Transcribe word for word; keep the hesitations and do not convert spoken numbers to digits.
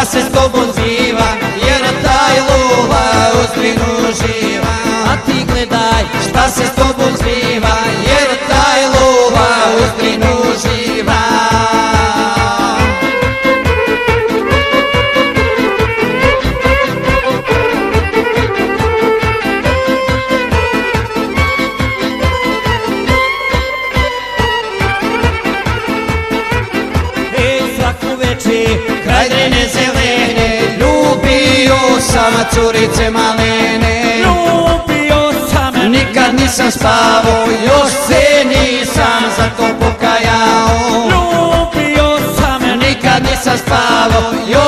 se s tobom zbiva, jer taj lula uz drinu živa. A ti gledaj Šta se s tobom zbiva, jer taj lula uz drinu živa. Kraj drine zelene, ljubio sam curice malene. Ljubio sam, nikad nisam spavao, još se nisam za to pokajao. Ljubio sam, nikad nisam spavao,